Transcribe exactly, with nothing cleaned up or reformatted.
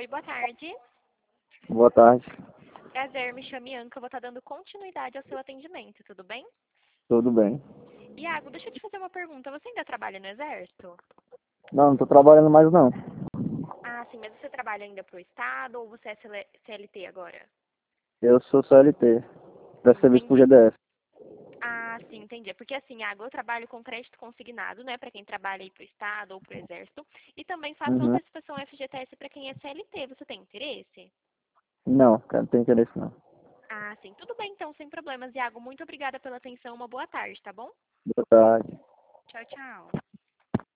Oi, boa tarde. Boa tarde. Prazer, me chamo Ianca, eu vou estar dando continuidade ao seu atendimento, tudo bem? Tudo bem. Iago, deixa eu te fazer uma pergunta. Você ainda trabalha no Exército? Não, não tô trabalhando mais não. Ah, sim, mas você trabalha ainda pro Estado ou você é C L T agora? Eu sou C L T, da Hum, serviço pro entendi. G D F. Ah, sim, entendi. É porque assim, Iago, eu trabalho com crédito consignado, né, para quem trabalha aí pro Estado ou pro Exército, e também faço Uhum. antecipação F G T S para quem é C L T. Você tem interesse? Não, cara, não tem interesse não. Ah, sim, tudo bem então, sem problemas, Iago. Muito obrigada pela atenção, uma boa tarde, tá bom? Boa tarde. Tchau, tchau.